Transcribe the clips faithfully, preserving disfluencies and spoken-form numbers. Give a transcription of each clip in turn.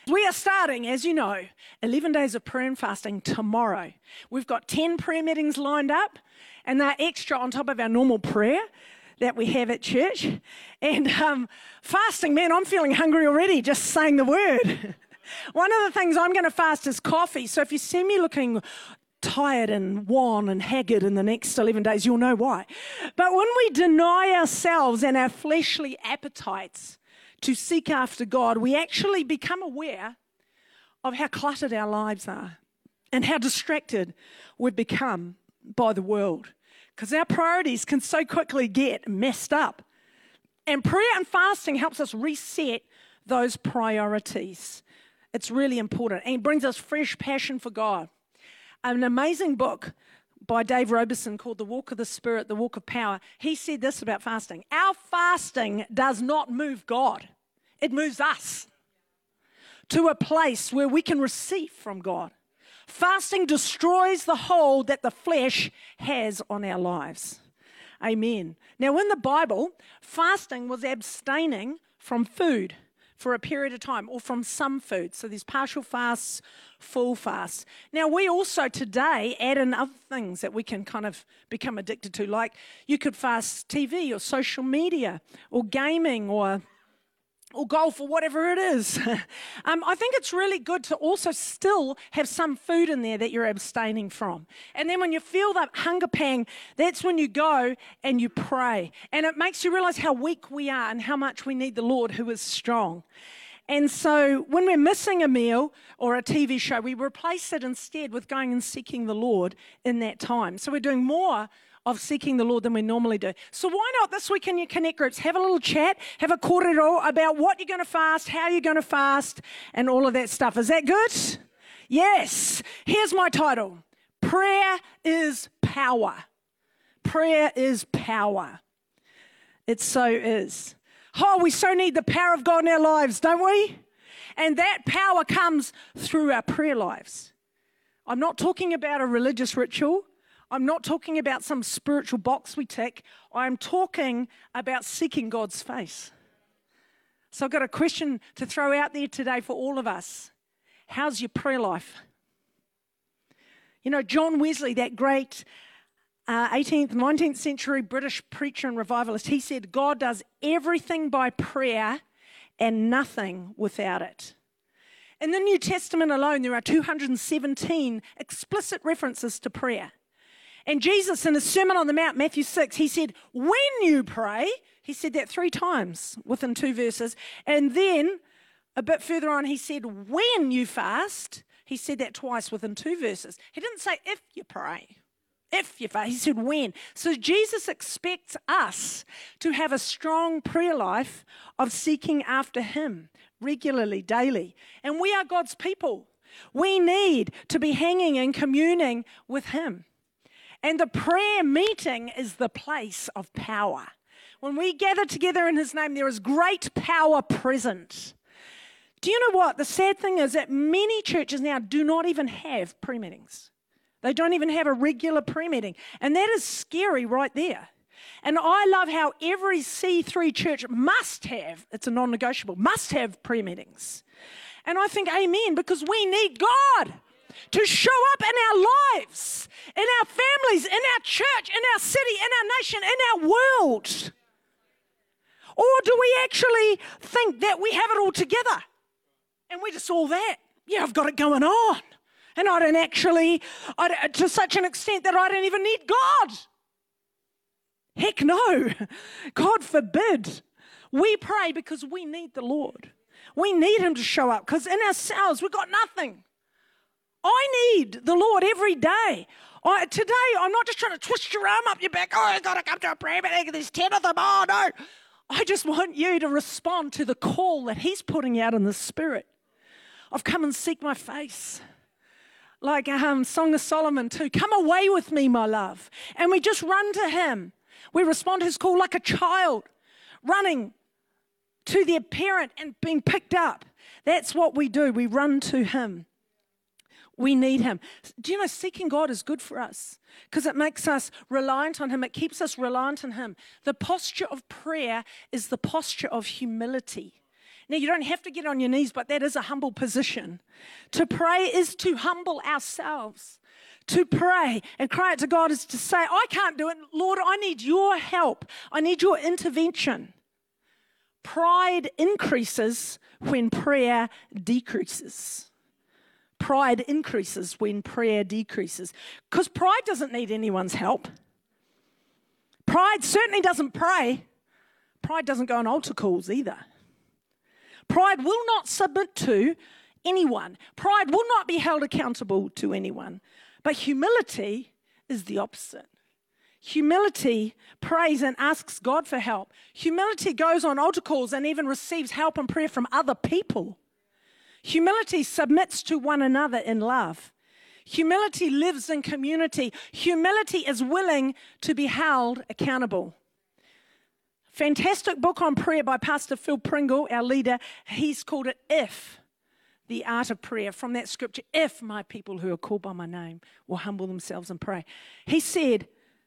We are starting, as you know, eleven days of prayer and fasting tomorrow. We've got ten prayer meetings lined up, and they're extra on top of our normal prayer that we have at church. And um, fasting, man, I'm feeling hungry already just saying the word. One of the things I'm going to fast is coffee. So if you see me looking tired and wan and haggard in the next eleven days, you'll know why. But when we deny ourselves and our fleshly appetites to seek after God, we actually become aware of how cluttered our lives are and how distracted we've become by the world, because our priorities can so quickly get messed up. And prayer and fasting helps us reset those priorities. It's really important, and it brings us fresh passion for God. An amazing book by Dave Roberson called The Walk of the Spirit, The Walk of Power. He said this about fasting: our fasting does not move God. It moves us to a place where we can receive from God. Fasting destroys the hold that the flesh has on our lives. Amen. Now, in the Bible, fasting was abstaining from food for a period of time, or from some food. So there's partial fasts, full fasts. Now, we also today add in other things that we can kind of become addicted to, like you could fast T V or social media or gaming or or golf or whatever it is. um, I think it's really good to also still have some food in there that you're abstaining from. And then when you feel that hunger pang, that's when you go and you pray. And it makes you realize how weak we are and how much we need the Lord who is strong. And so when we're missing a meal or a T V show, we replace it instead with going and seeking the Lord in that time. So we're doing more of seeking the Lord than we normally do. So why not this week in your Connect groups, have a little chat, have a korero about what you're going to fast, how you're going to fast, and all of that stuff. Is that good? Yes. Here's my title: Prayer is Power. Prayer is power. It so is. Oh, we so need the power of God in our lives, don't we? And that power comes through our prayer lives. I'm not talking about a religious ritual. I'm not talking about some spiritual box we tick. I'm talking about seeking God's face. So I've got a question to throw out there today for all of us. How's your prayer life? You know, John Wesley, that great uh, eighteenth, nineteenth century British preacher and revivalist, he said, God does everything by prayer and nothing without it. In the New Testament alone, there are two hundred seventeen explicit references to prayer. And Jesus, in his Sermon on the Mount, Matthew six, he said, when you pray, he said that three times within two verses. And then a bit further on, he said, when you fast, he said that twice within two verses. He didn't say if you pray, if you fast, he said when. So Jesus expects us to have a strong prayer life of seeking after him regularly, daily. And we are God's people. We need to be hanging and communing with him. And the prayer meeting is the place of power. When we gather together in his name, there is great power present. Do you know what? The sad thing is that many churches now do not even have prayer meetings. They don't even have a regular prayer meeting. And that is scary right there. And I love how every C three church must have, it's a non-negotiable, must have prayer meetings. And I think amen, because we need God to show up in our lives, in our families, in our church, in our city, in our nation, in our world. Or do we actually think that we have it all together? And we're just all that. Yeah, I've got it going on. And I don't actually, I, to such an extent that I don't even need God. Heck no. God forbid. We pray because we need the Lord. We need him to show up, because in ourselves we've got nothing. I need the Lord every day. I, today, I'm not just trying to twist your arm up your back. Oh, I've got to come to a prayer meeting. There's ten of them. Oh, no. I just want you to respond to the call that he's putting out in the Spirit of come and seek my face. Like um, Song of Solomon too. Come away with me, my love. And we just run to him. We respond to his call like a child running to their parent and being picked up. That's what we do. We run to him. We need him. Do you know, seeking God is good for us because it makes us reliant on him. It keeps us reliant on him. The posture of prayer is the posture of humility. Now, you don't have to get on your knees, but that is a humble position. To pray is to humble ourselves. To pray and cry out to God is to say, I can't do it. Lord, I need your help. I need your intervention. Pride increases when prayer decreases. Pride increases when prayer decreases. Because pride doesn't need anyone's help. Pride certainly doesn't pray. Pride doesn't go on altar calls either. Pride will not submit to anyone. Pride will not be held accountable to anyone. But humility is the opposite. Humility prays and asks God for help. Humility goes on altar calls and even receives help and prayer from other people. Humility submits to one another in love. Humility lives in community. Humility is willing to be held accountable. Fantastic book on prayer by Pastor Phil Pringle, our leader. He's called it If, the Art of Prayer, from that scripture. If my people who are called by my name will humble themselves and pray. He said,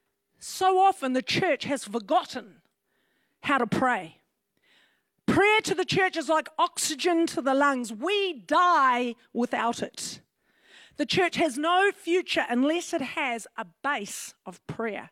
so often the church has forgotten how to pray. Prayer to the church is like oxygen to the lungs. We die without it. The church has no future unless it has a base of prayer.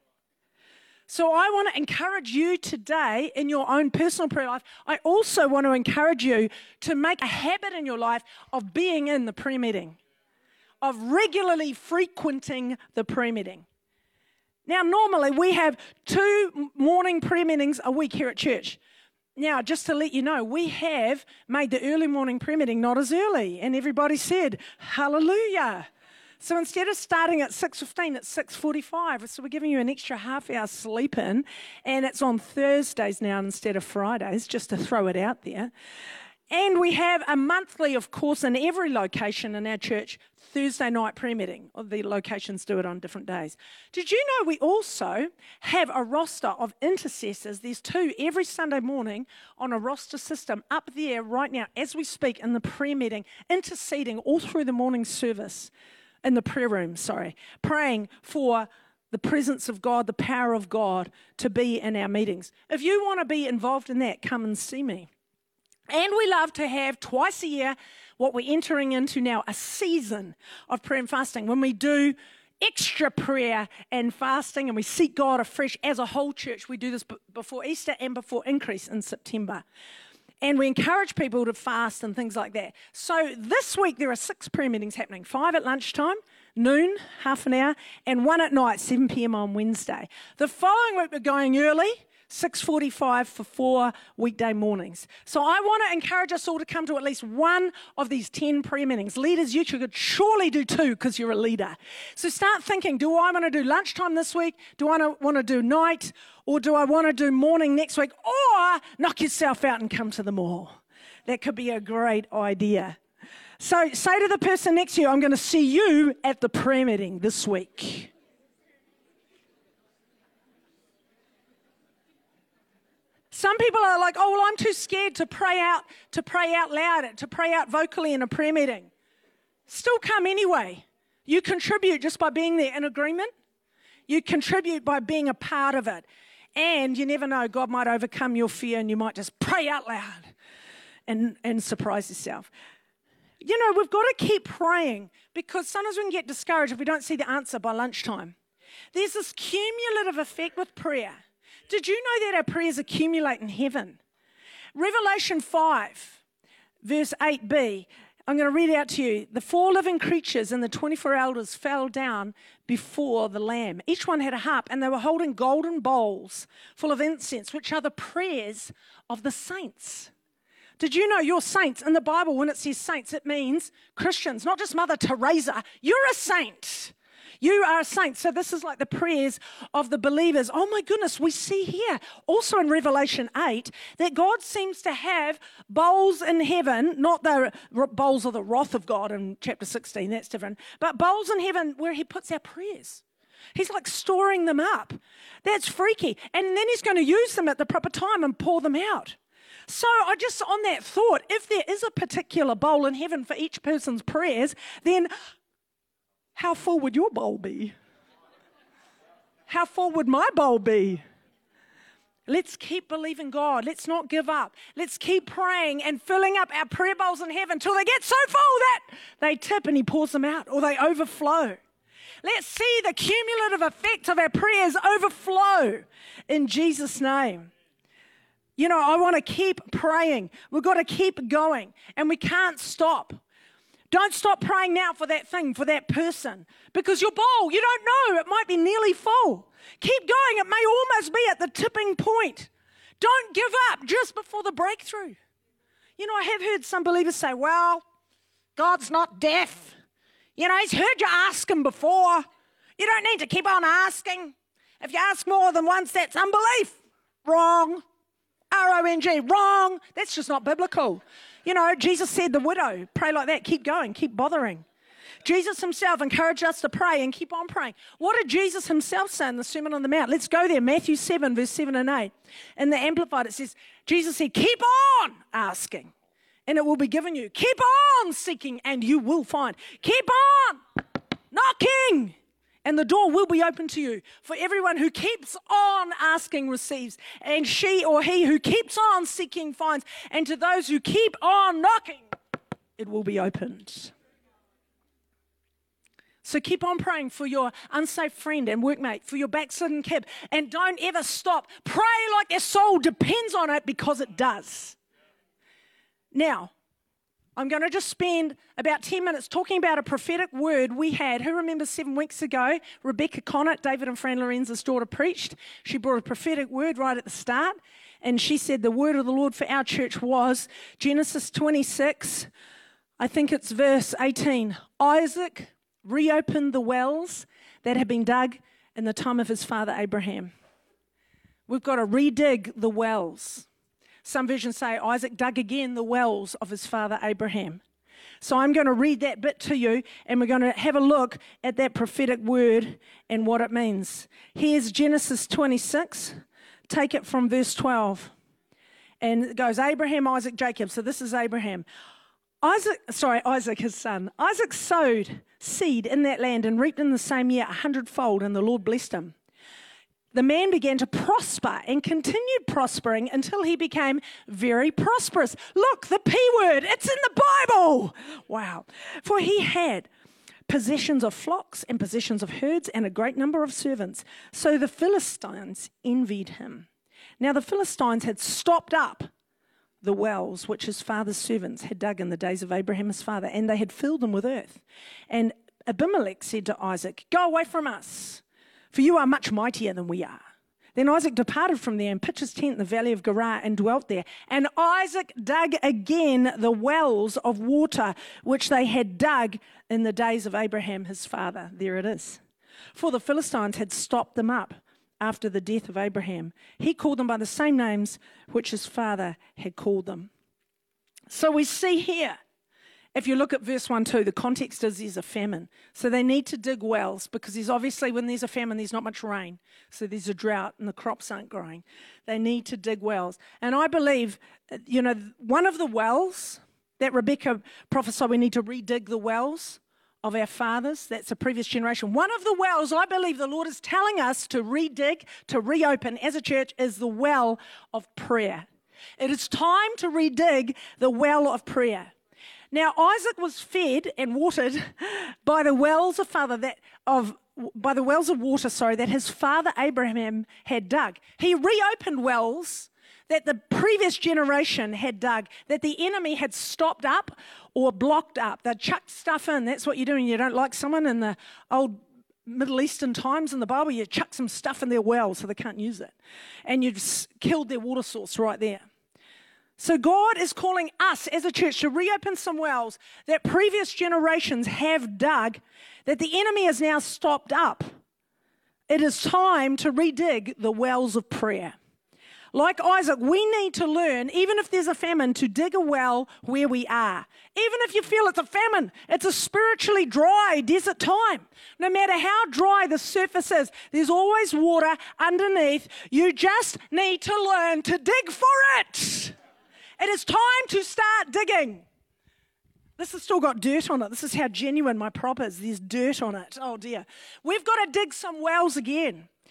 So I want to encourage you today in your own personal prayer life. I also want to encourage you to make a habit in your life of being in the prayer meeting, of regularly frequenting the prayer meeting. Now, normally we have two morning prayer meetings a week here at church. Now, just to let you know, we have made the early morning prayer meeting not as early, and everybody said, hallelujah. So instead of starting at six fifteen, it's six forty-five. So we're giving you an extra half hour sleep in, and it's on Thursdays now instead of Fridays, just to throw it out there. And we have a monthly, of course, in every location in our church, Thursday night prayer meeting. The locations do it on different days. Did you know we also have a roster of intercessors? There's two every Sunday morning on a roster system up there right now as we speak in the prayer meeting, interceding all through the morning service, in the prayer room, sorry, praying for the presence of God, the power of God to be in our meetings. If you want to be involved in that, come and see me. And we love to have twice a year what we're entering into now, a season of prayer and fasting, when we do extra prayer and fasting and we seek God afresh as a whole church. We do this b- before Easter and before Increase in September. And we encourage people to fast and things like that. So this week there are six prayer meetings happening, five at lunchtime, noon, half an hour, and one at night, seven p.m. on Wednesday. The following week we're going early, six forty-five for four weekday mornings. So I want to encourage us all to come to at least one of these ten prayer meetings. Leaders, you could surely do two because you're a leader. So start thinking, do I want to do lunchtime this week? Do I want to do night? Or do I want to do morning next week? Or knock yourself out and come to them all. That could be a great idea. So say to the person next to you, I'm going to see you at the prayer meeting this week. Some people are like, oh, well, I'm too scared to pray out, to pray out loud, to pray out vocally in a prayer meeting. Still come anyway. You contribute just by being there in agreement. You contribute by being a part of it. And you never know, God might overcome your fear and you might just pray out loud and, and surprise yourself. You know, we've got to keep praying because sometimes we can get discouraged if we don't see the answer by lunchtime. There's this cumulative effect with prayer. Did you know that our prayers accumulate in heaven? Revelation five, verse eight b, I'm going to read it out to you. The four living creatures and the twenty-four elders fell down before the Lamb. Each one had a harp, and they were holding golden bowls full of incense, which are the prayers of the saints. Did you know you're saints? In the Bible, when it says saints, it means Christians, not just Mother Teresa. You're a saint. You are a saint. So this is like the prayers of the believers. Oh my goodness, we see here, also in Revelation eight, that God seems to have bowls in heaven, not the bowls of the wrath of God in chapter sixteen, that's different, but bowls in heaven where he puts our prayers. He's like storing them up. That's freaky. And then he's going to use them at the proper time and pour them out. So I just, on that thought, if there is a particular bowl in heaven for each person's prayers, then how full would your bowl be? How full would my bowl be? Let's keep believing God. Let's not give up. Let's keep praying and filling up our prayer bowls in heaven until they get so full that they tip and he pours them out or they overflow. Let's see the cumulative effect of our prayers overflow in Jesus' name. You know, I want to keep praying. We've got to keep going, and we can't stop. Don't stop praying now for that thing, for that person, because your bowl, you don't know, it might be nearly full. Keep going. It may almost be at the tipping point. Don't give up just before the breakthrough. You know, I have heard some believers say, well, God's not deaf. You know, he's heard you ask him before. You don't need to keep on asking. If you ask more than once, that's unbelief. Wrong. R O N G, wrong. That's just not biblical. You know, Jesus said the widow, pray like that, keep going, keep bothering. Jesus himself encouraged us to pray and keep on praying. What did Jesus himself say in the Sermon on the Mount? Let's go there, Matthew seven, verse seven and eight. In the Amplified, it says, Jesus said, keep on asking, and it will be given you. Keep on seeking, and you will find. Keep on knocking, and the door will be open to you. For everyone who keeps on asking receives, and she or he who keeps on seeking finds. And to those who keep on knocking, it will be opened. So keep on praying for your unsafe friend and workmate, for your backslidden kid, and don't ever stop. Pray like your soul depends on it, because it does. Now, I'm going to just spend about ten minutes talking about a prophetic word we had. Who remembers seven weeks ago, Rebecca Connett, David and Fran Lorenzo's daughter, preached. She brought a prophetic word right at the start, and she said the word of the Lord for our church was Genesis twenty-six, I think it's verse eighteen. Isaac reopened the wells that had been dug in the time of his father Abraham. We've got to redig the wells. Some versions say Isaac dug again the wells of his father Abraham. So I'm going to read that bit to you, and we're going to have a look at that prophetic word and what it means. Here's Genesis twenty-six. Take it from verse twelve. And it goes, Abraham, Isaac, Jacob. So this is Abraham. Isaac, sorry, Isaac, his son. Isaac sowed seed in that land and reaped in the same year a hundredfold, and the Lord blessed him. The man began to prosper and continued prospering until he became very prosperous. Look, the P word, it's in the Bible. Wow. For he had possessions of flocks and possessions of herds and a great number of servants. So the Philistines envied him. Now the Philistines had stopped up the wells which his father's servants had dug in the days of Abraham his father, and they had filled them with earth. And Abimelech said to Isaac, go away from us, for you are much mightier than we are. Then Isaac departed from there and pitched his tent in the valley of Gerar and dwelt there. And Isaac dug again the wells of water which they had dug in the days of Abraham his father. There it is. For the Philistines had stopped them up after the death of Abraham. He called them by the same names which his father had called them. So we see here, if you look at verse one, two, the context is there's a famine. So they need to dig wells, because there's obviously, when there's a famine, there's not much rain. So there's a drought and the crops aren't growing. They need to dig wells. And I believe, you know, one of the wells that Rebecca prophesied, we need to redig the wells of our fathers. That's a previous generation. One of the wells I believe the Lord is telling us to redig, to reopen as a church, is the well of prayer. It is time to redig the well of prayer. Now, Isaac was fed and watered by the wells of father that of by the wells of water, sorry, that his father Abraham had dug. He reopened wells that the previous generation had dug, that the enemy had stopped up or blocked up. They chucked stuff in. That's what you do when you don't like someone in the old Middle Eastern times in the Bible. You chuck some stuff in their well so they can't use it. And you've killed their water source right there. So God is calling us as a church to reopen some wells that previous generations have dug, that the enemy has now stopped up. It is time to redig the wells of prayer. Like Isaac, we need to learn, even if there's a famine, to dig a well where we are. Even if you feel it's a famine, it's a spiritually dry desert time. No matter how dry the surface is, there's always water underneath. You just need to learn to dig for it. It is time to start digging. This has still got dirt on it. This is how genuine my prop is. There's dirt on it. Oh dear. We've got to dig some wells again.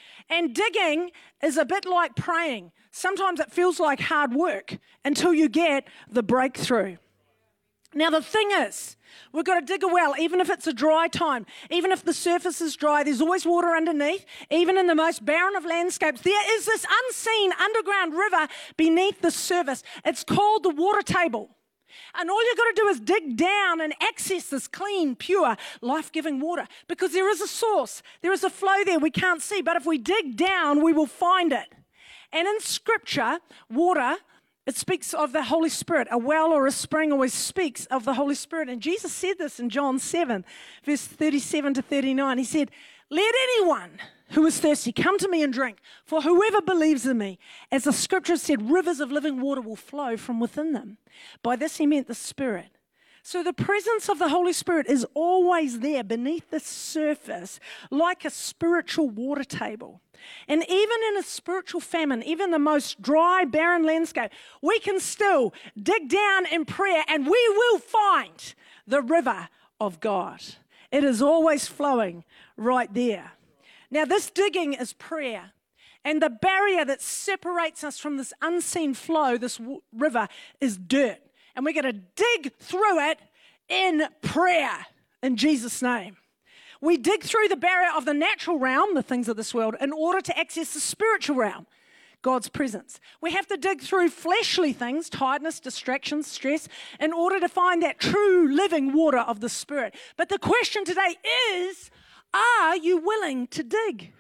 And digging is a bit like praying. Sometimes it feels like hard work until you get the breakthrough. Now, the thing is, we've got to dig a well, even if it's a dry time, even if the surface is dry, there's always water underneath. Even in the most barren of landscapes, there is this unseen underground river beneath the surface. It's called the water table. And all you've got to do is dig down and access this clean, pure, life-giving water, because there is a source. There is a flow there we can't see, but if we dig down, we will find it. And in Scripture, water, it speaks of the Holy Spirit. A well or a spring always speaks of the Holy Spirit. And Jesus said this in John seven, verse thirty-seven to thirty-nine. He said, "Let anyone who is thirsty come to me and drink, for whoever believes in me, as the Scripture said, rivers of living water will flow from within them." By this he meant the Spirit. So the presence of the Holy Spirit is always there beneath the surface, like a spiritual water table. And even in a spiritual famine, even the most dry, barren landscape, we can still dig down in prayer and we will find the river of God. It is always flowing right there. Now, this digging is prayer. And the barrier that separates us from this unseen flow, this w- river, is dirt. And we're going to dig through it in prayer, in Jesus' name. We dig through the barrier of the natural realm, the things of this world, in order to access the spiritual realm, God's presence. We have to dig through fleshly things, tiredness, distractions, stress, in order to find that true living water of the Spirit. But the question today is, are you willing to dig?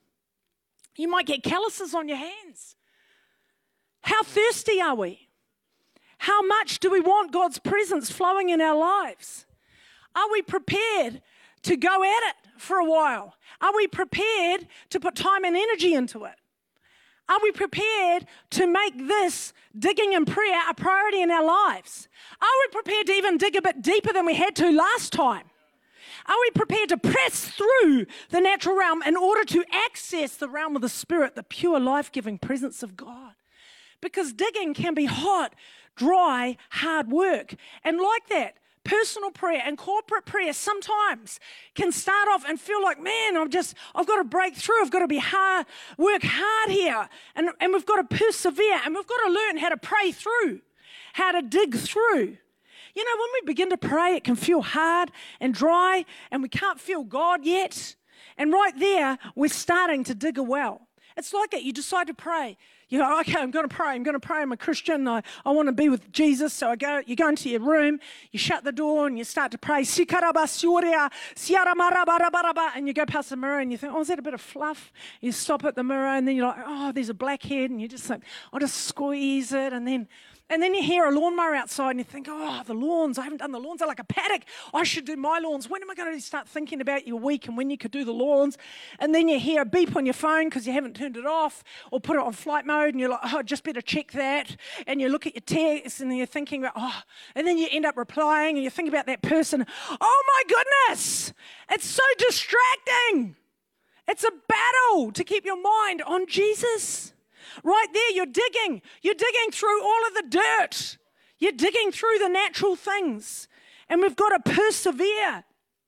You might get calluses on your hands. How thirsty are we? How much do we want God's presence flowing in our lives? Are we prepared to go at it for a while? Are we prepared to put time and energy into it? Are we prepared to make this digging and prayer a priority in our lives? Are we prepared to even dig a bit deeper than we had to last time? Are we prepared to press through the natural realm in order to access the realm of the Spirit, the pure, life-giving presence of God? Because digging can be hot, dry, hard work. And like that, personal prayer and corporate prayer sometimes can start off and feel like, man, I'm just, I've got to break through. I've got to be hard, work hard here. And, and we've got to persevere. And we've got to learn how to pray through, how to dig through. You know, when we begin to pray, it can feel hard and dry, and we can't feel God yet. And right there, we're starting to dig a well. It's like it. You decide to pray. You go, okay, I'm going to pray. I'm going to pray. I'm a Christian. I, I want to be with Jesus. So I go. You go into your room. You shut the door and you start to pray. And you go past the mirror and you think, oh, is that a bit of fluff? You stop at the mirror and then you're like, oh, there's a blackhead. And you just think, I'll just squeeze it. And then And then you hear a lawnmower outside and you think, oh, the lawns, I haven't done the lawns. They're like a paddock. I should do my lawns. When am I going to start thinking about your week and when you could do the lawns? And then you hear a beep on your phone because you haven't turned it off or put it on flight mode and you're like, oh, just better check that. And you look at your text and you're thinking about, oh, and then you end up replying and you think about that person. Oh, my goodness, it's so distracting. It's a battle to keep your mind on Jesus. Right there, you're digging. You're digging through all of the dirt. You're digging through the natural things. And we've got to persevere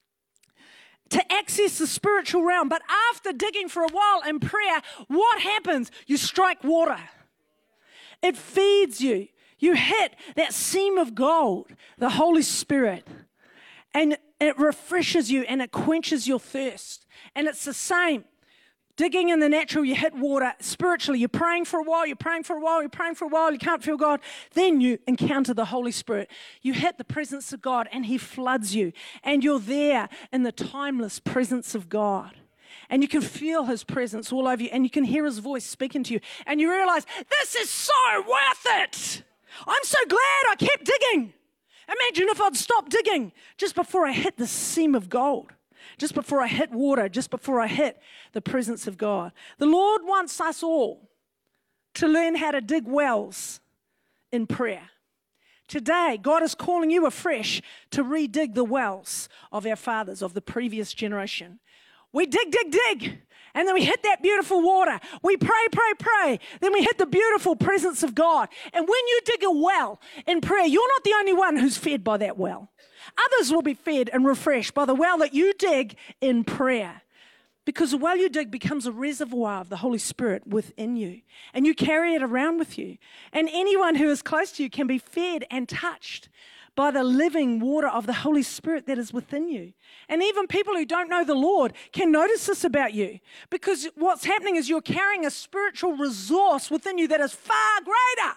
to access the spiritual realm. But after digging for a while in prayer, what happens? You strike water. It feeds you. You hit that seam of gold, the Holy Spirit. And it refreshes you and it quenches your thirst. And it's the same. Digging in the natural, you hit water. Spiritually, you're praying for a while, you're praying for a while, you're praying for a while, you can't feel God. Then you encounter the Holy Spirit. You hit the presence of God and He floods you. And you're there in the timeless presence of God. And you can feel His presence all over you and you can hear His voice speaking to you. And you realize, this is so worth it. I'm so glad I kept digging. Imagine if I'd stopped digging just before I hit the seam of gold. Just before I hit water, just before I hit the presence of God. The Lord wants us all to learn how to dig wells in prayer. Today, God is calling you afresh to redig the wells of our fathers, of the previous generation. We dig, dig, dig, and then we hit that beautiful water. We pray, pray, pray. Then we hit the beautiful presence of God. And when you dig a well in prayer, you're not the only one who's fed by that well. Others will be fed and refreshed by the well that you dig in prayer. Because the well you dig becomes a reservoir of the Holy Spirit within you. And you carry it around with you. And anyone who is close to you can be fed and touched by the living water of the Holy Spirit that is within you. And even people who don't know the Lord can notice this about you. Because what's happening is you're carrying a spiritual resource within you that is far greater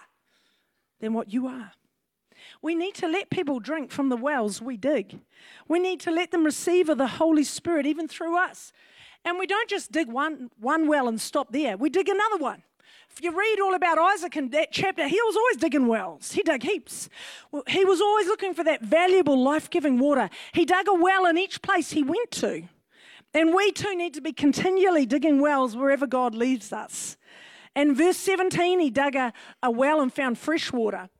than what you are. We need to let people drink from the wells we dig. We need to let them receive of the Holy Spirit even through us. And we don't just dig one, one well and stop there. We dig another one. If you read all about Isaac in that chapter, he was always digging wells. He dug heaps. Well, he was always looking for that valuable, life-giving water. He dug a well in each place he went to. And we too need to be continually digging wells wherever God leads us. In verse seventeen, he dug a, a well and found fresh water.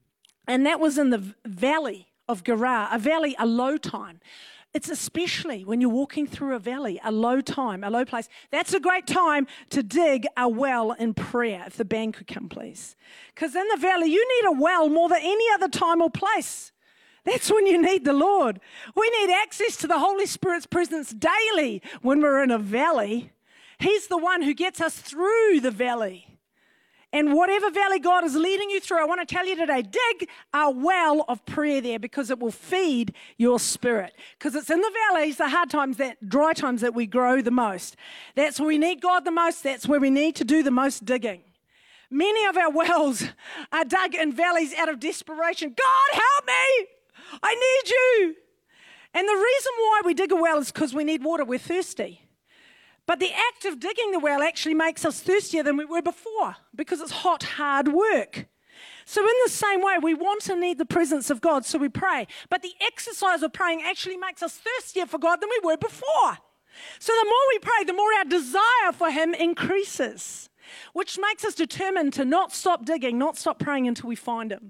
And that was in the valley of Gerar, a valley, a low time. It's especially when you're walking through a valley, a low time, a low place. That's a great time to dig a well in prayer, if the band could come, please. Because in the valley, you need a well more than any other time or place. That's when you need the Lord. We need access to the Holy Spirit's presence daily when we're in a valley. He's the one who gets us through the valley. And whatever valley God is leading you through, I want to tell you today, dig a well of prayer there because it will feed your spirit. Because it's in the valleys, the hard times, that dry times that we grow the most. That's where we need God the most. That's where we need to do the most digging. Many of our wells are dug in valleys out of desperation. God, help me! I need you! And the reason why we dig a well is because we need water. We're thirsty. But the act of digging the well actually makes us thirstier than we were before because it's hot, hard work. So in the same way, we want and need the presence of God, so we pray. But the exercise of praying actually makes us thirstier for God than we were before. So the more we pray, the more our desire for Him increases, which makes us determined to not stop digging, not stop praying until we find Him.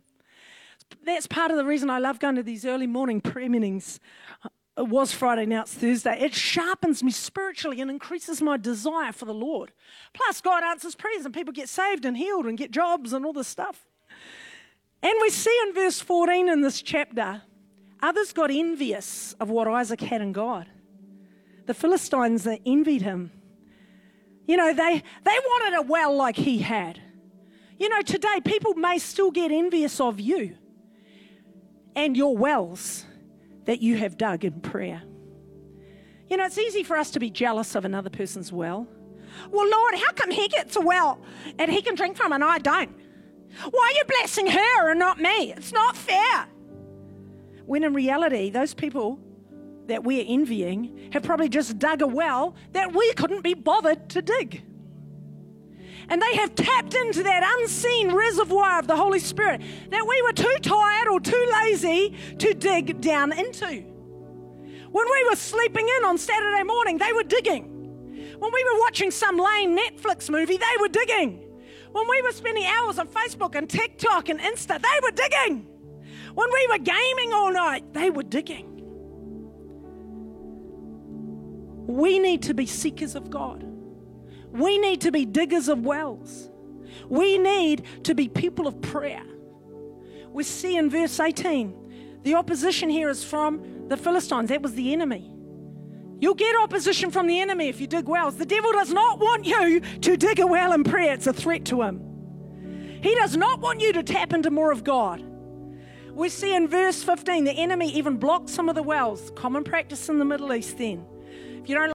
That's part of the reason I love going to these early morning prayer meetings. It was Friday, now it's Thursday. It sharpens me spiritually and increases my desire for the Lord. Plus, God answers prayers and people get saved and healed and get jobs and all this stuff. And we see in verse fourteen in this chapter, others got envious of what Isaac had in God. The Philistines, they envied him. You know, they, they wanted a well like he had. You know, today people may still get envious of you and your wells that you have dug in prayer. You know, it's easy for us to be jealous of another person's well. Well, Lord, how come he gets a well and he can drink from it and I don't? Why are you blessing her and not me? It's not fair. When in reality, those people that we're envying have probably just dug a well that we couldn't be bothered to dig. And they have tapped into that unseen reservoir of the Holy Spirit that we were too tired or too lazy to dig down into. When we were sleeping in on Saturday morning, they were digging. When we were watching some lame Netflix movie, they were digging. When we were spending hours on Facebook and TikTok and Insta, they were digging. When we were gaming all night, they were digging. We need to be seekers of God. We need to be diggers of wells. We need to be people of prayer. We see in verse eighteen, the opposition here is from the Philistines. That was the enemy. You'll get opposition from the enemy if you dig wells. The devil does not want you to dig a well in prayer. It's a threat to him. He does not want you to tap into more of God. We see in verse fifteen, the enemy even blocked some of the wells. Common practice in the Middle East then. If you don't